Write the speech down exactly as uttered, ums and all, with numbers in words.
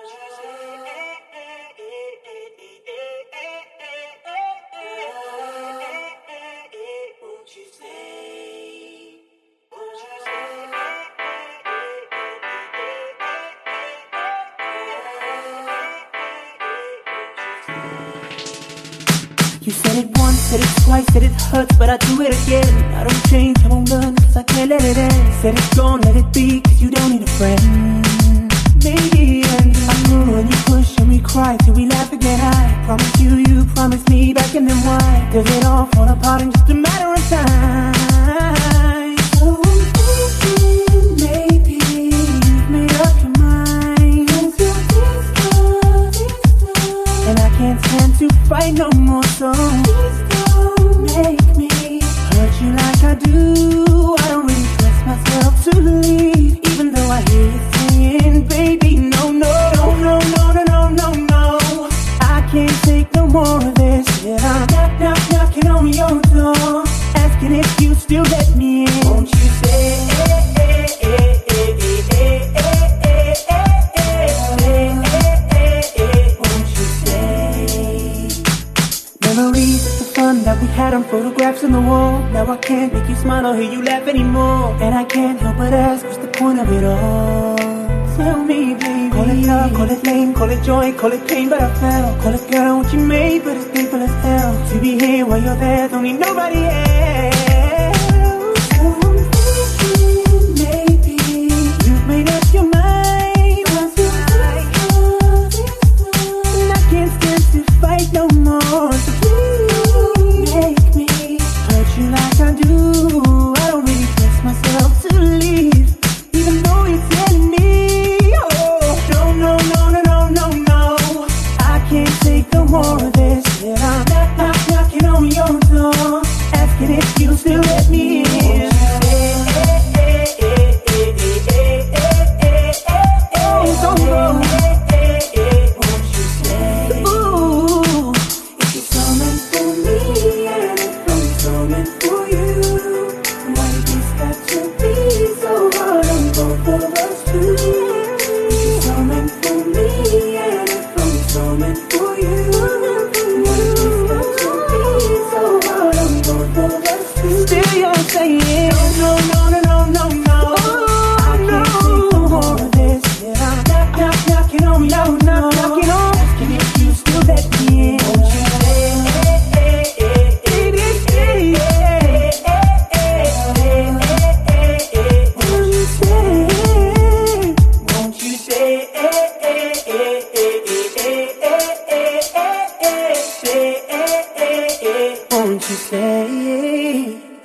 You said it once, said it twice, said it hurts, but I do it again. I don't change, I won't learn, cause I can't let it end. Said it's gone, let it be, cause you don't need a friend. Maybe and I pull and you push and we cry till we laugh again. I promise you, you promised me back and then why does it all fall apart in just a matter of time? So I'm thinking maybe you've made up your mind. Cause you're this love, this love, and I can't stand to fight no more. So please don't make me hurt you like I do. I don't really trust myself to leave, even though I hear you saying, baby, no, no, no, no, no, no, no, no, no. I can't take no more of this. Yeah, I'm knock, knock, knocking on your door, asking if you still let me in. Won't you say, eh, eh, eh, eh, eh, eh, eh, eh, eh, eh, eh, won't you say? Memories of the fun that we had on photographs on the wall. Now I can't make you smile or hear you laugh anymore, and I can't help but ask, what's the point of it all? Tell me, baby. Call it love, call it lame, call it joy, call it pain, but I fell. Call it girl, what you made, but it's painful as hell to be here while you're there, don't need nobody else. So I'm thinking maybe you've made up your mind. Cause you're this love, this love, and I can't stand to fight no more. So please make me hurt you like I do. I don't really trust myself to leave, even though you're telling me, oh, no, no, no, no, no, no, no. I can't take no more of this. Yeah, I'm knock, knock, knocking on your door, asking if you still let me in. It's over. Won't you stay? Ooh, if you're so meant for me and if I'm so meant for you, why did this have to be so hard on both of us too? If you're so meant for me and if I'm so meant for you, why did this have to be so hard on both of us too? Still you're saying, no, no, no, no, no, no, I can't take no more of this. Yeah, I'm knock, knock, knocking on your door, knock, knocking on, asking if you still let me in. Won't you stay? Won't you say, eh, eh, eh, eh, eh, eh, eh, eh, eh, say, eh, eh, eh, won't you say?